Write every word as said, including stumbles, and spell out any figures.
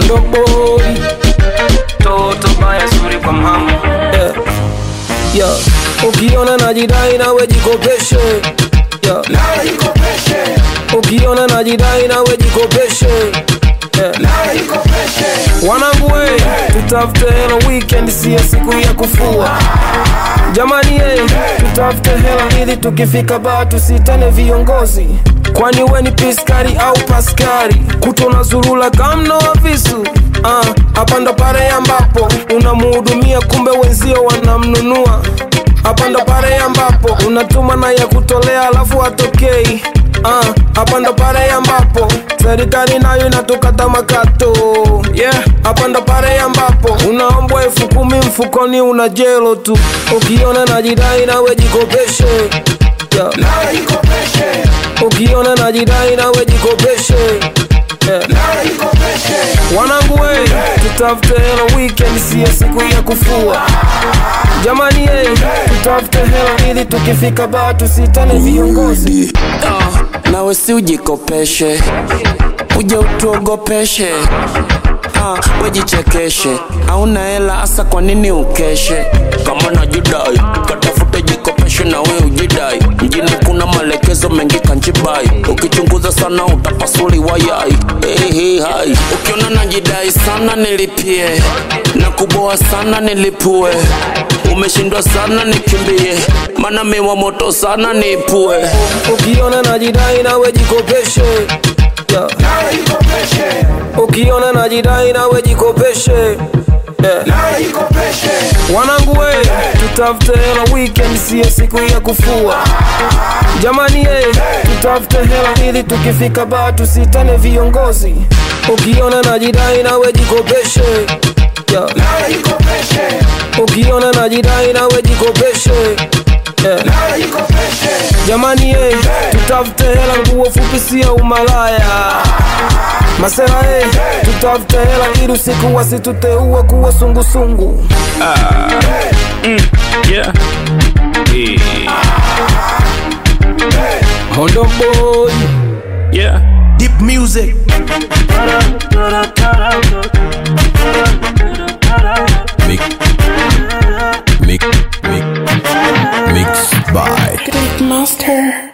Mondo boy Toto baya suri kwa mama. yeah. Yeah. Ukiona najidai nawe jikopeshe yeah. Nawe jikopeshe. Ukiona najidai nawe jikopeshe yeah. Nawe jikopeshe. Wanangu we, tutafute hela weekend siya siku ya kufua. Jamani hey, tutafute hela ili tukifika baa tusitane viongozi. Kwani we ni piskari au paskari? Kutona zurula kamno wa visu. Ah, hapa ndo pare ambapo unamuhudumia kumbe wenzio wanamnunua. Hapa ndo pare ambapo unatuma na ya kutolea alafu atokei. Ah, hapa ndo pare ambapo serikali nayo inatukata makato. Yeah, hapa ndo pare ambapo unaombwa elfu kumi mfukoni una jelo tu. Ukiona najidai nawe jikopeshe yeah. Nawe jikopeshe. Ukiona najidai nawe jikopeshe yeah. Nawe jikopeshe. Wanangu we, tutafute hela weekend siya siku ya kufua. Jamani hey, tutafute hela ili tukifika baa tusitane viongozi. uh, Nawe si ujikopeshe, uje utuogopeshe. uh, Wejichekeshe, hauna hela asa kwa nini ukeshe? Kama najidai, katafute jikopeshe na we ujidai. Mjini kuna malekezo mengi kanjibai, ukichunguza sana utapasuli wayai. Hey, hey, hai. Ukiona najidai sana nilipie, na kuboa sana nilipue. Umeshindwa sana nikimbie, mana mewa moto sana nipue. Ukiona najidai nawe jikopeshe yeah. Nawe jikopeshe. Ukiona najidai nawe jikopeshe yeah. Nawe jikopeshe. Wanangu we, tutafute hela weekend siya siku ya kufua. Jamani hey, tutafute hela ili tukifika baa tusitane viongozi. Ukiona najidai nawe jikopeshe yeah. Nawe jikopeshe. Ukiona najidai nawe jikopeshe yeah. Nawe jikopeshe. Jamani hey, tutafute hela nguo fupi siya umalaya. Masera hey, tutafute hela ili usiku wasituteue kuwa sungusungu. Ah. Mm. Yeah. Hey. Mondo boy Yeah. Deep music. Mix, mix, mix, mixed by Master.